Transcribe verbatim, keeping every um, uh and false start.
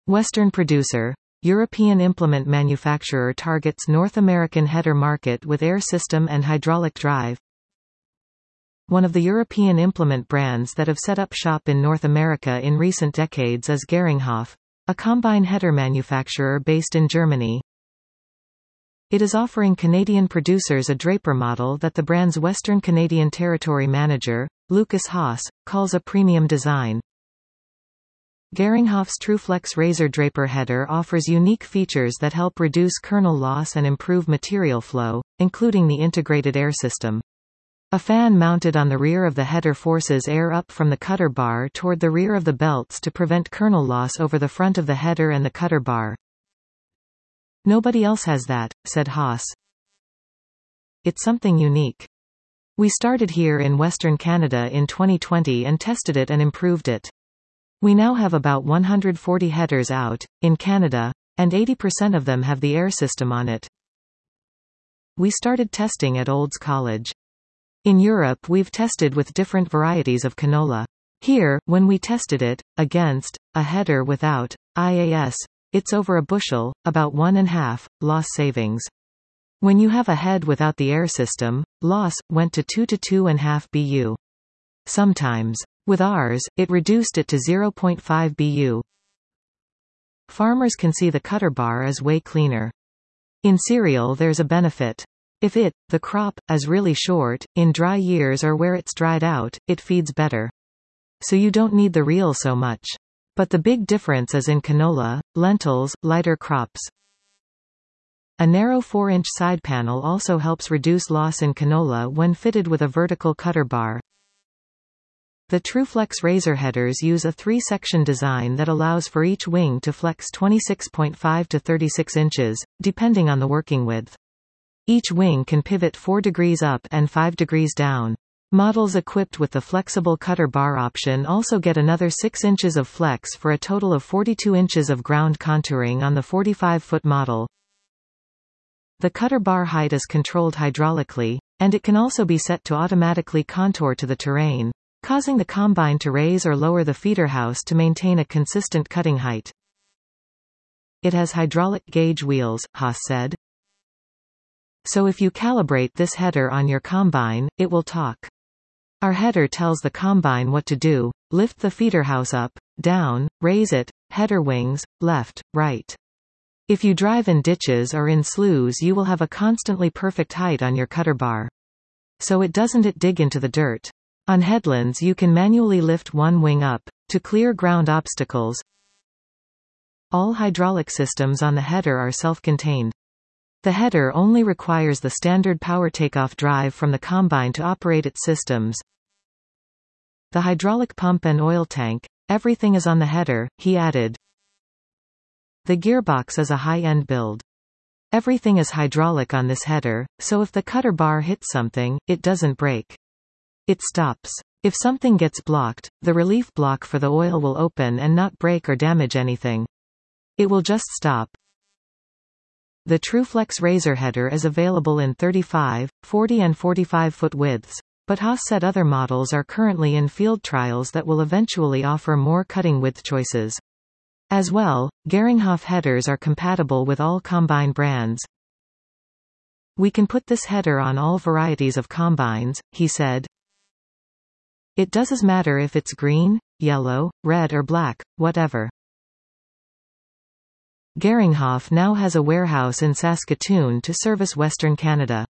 Western producer. European implement manufacturer targets North American header market with air system and hydraulic drive. One of the European implement brands that have set up shop in North America in recent decades is Geringhoff, a combine header manufacturer based in Germany. It is offering Canadian producers a draper model that the brand's Western Canadian territory manager, Lucas Haas, calls a premium design. Geringhoff's TrueFlex Razor Draper header offers unique features that help reduce kernel loss and improve material flow, including the integrated air system. A fan mounted on the rear of the header forces air up from the cutter bar toward the rear of the belts to prevent kernel loss over the front of the header and the cutter bar. "Nobody else has that," said Haas. "It's something unique. We started here in Western Canada in twenty twenty and tested it and improved it. We now have about one hundred forty headers out, in Canada, and eighty percent of them have the air system on it. We started testing at Olds College. In Europe we've tested with different varieties of canola. Here, when we tested it, against, a header without, I A S, it's over a bushel, about one and a half, loss savings. When you have a head without the air system, loss, went to two to two and a half B U. Sometimes. With ours, it reduced it to zero point five B U. Farmers can see the cutter bar is way cleaner. In cereal there's a benefit. If it, the crop, is really short, in dry years or where it's dried out, it feeds better. So you don't need the reel so much. But the big difference is in canola, lentils, lighter crops. A narrow four inch side panel also helps reduce loss in canola when fitted with a vertical cutter bar. The TrueFlex Razor headers use a three-section design that allows for each wing to flex twenty-six point five to thirty-six inches, depending on the working width. Each wing can pivot four degrees up and five degrees down. Models equipped with the flexible cutter bar option also get another six inches of flex for a total of forty-two inches of ground contouring on the forty-five foot model. The cutter bar height is controlled hydraulically, and it can also be set to automatically contour to the terrain, causing the combine to raise or lower the feeder house to maintain a consistent cutting height. It has hydraulic gauge wheels, Haas said. So if you calibrate this header on your combine, it will talk. Our header tells the combine what to do: lift the feeder house up, down, raise it, header wings, left, right. If you drive in ditches or in sloughs you will have a constantly perfect height on your cutter bar. So it doesn't it dig into the dirt. On headlands you can manually lift one wing up, to clear ground obstacles. All hydraulic systems on the header are self-contained. The header only requires the standard power takeoff drive from the combine to operate its systems. The hydraulic pump and oil tank, everything is on the header, he added. The gearbox is a high-end build. Everything is hydraulic on this header, so if the cutter bar hits something, it doesn't break. It stops. If something gets blocked, the relief block for the oil will open and not break or damage anything. It will just stop. The TrueFlex Razor header is available in thirty-five, forty and forty-five foot widths, but Haas said other models are currently in field trials that will eventually offer more cutting width choices. As well, Geringhoff headers are compatible with all combine brands. We can put this header on all varieties of combines, he said. It doesn't matter if it's green, yellow, red or black, whatever. Geringhoff now has a warehouse in Saskatoon to service Western Canada.